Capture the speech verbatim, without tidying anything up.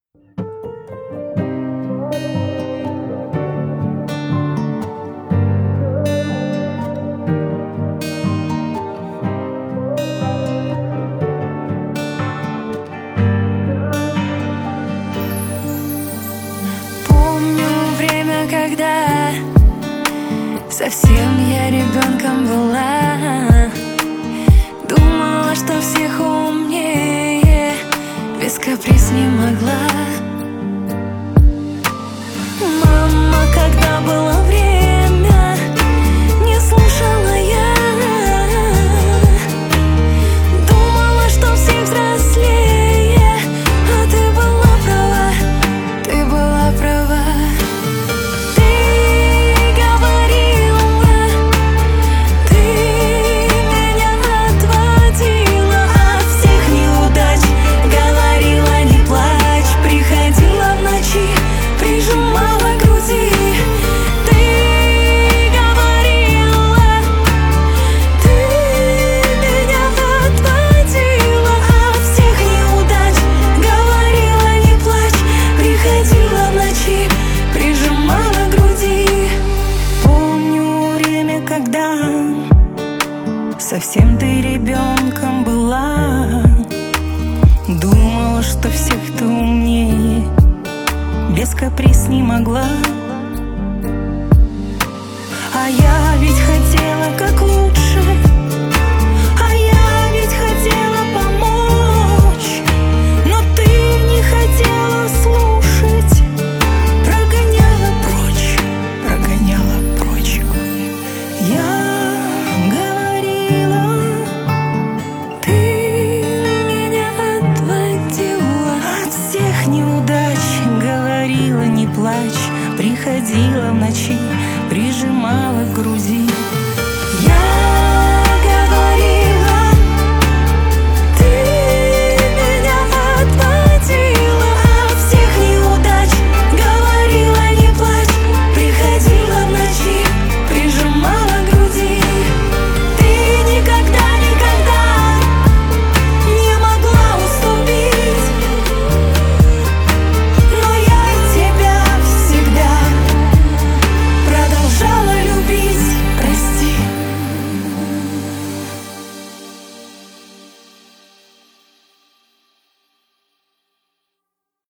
Когда совсем я ребенком была, думала, что всех умнее, без каприз не могла. Мама, когда было время, не слушала я, думала, что всех взрослее, а ты была права, ты была права. Совсем ты ребенком была, думала, что всех ты умнее, без каприз не могла. А я ведь хотела как лучше, а я ведь хотела помочь, но ты не хотела слушать, прогоняла прочь, прогоняла прочь. Я неудач, говорила, не плачь, приходила в ночи, прижимала к груди.